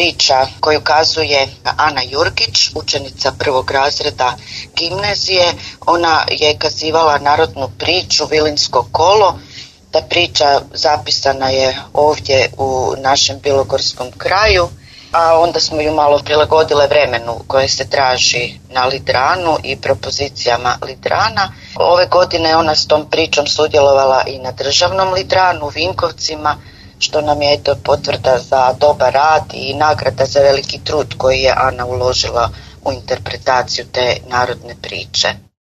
priča koju kazuje Ana Jurgić, učenica 1. razreda gimnazije. Ona je kazivala narodnu priču Vilinsko kolo. Ta priča zapisana je ovdje u našem bilogorskom kraju, a onda smo ju malo prilagodile vremenu koje se traži na Lidranu i propozicijama Lidrana. Ove godine je ona s tom pričom sudjelovala i na državnom Lidranu u Vinkovcima, što nam je potvrda za dobar rad i nagrada za veliki trud koji je Ana uložila u interpretaciju te narodne priče.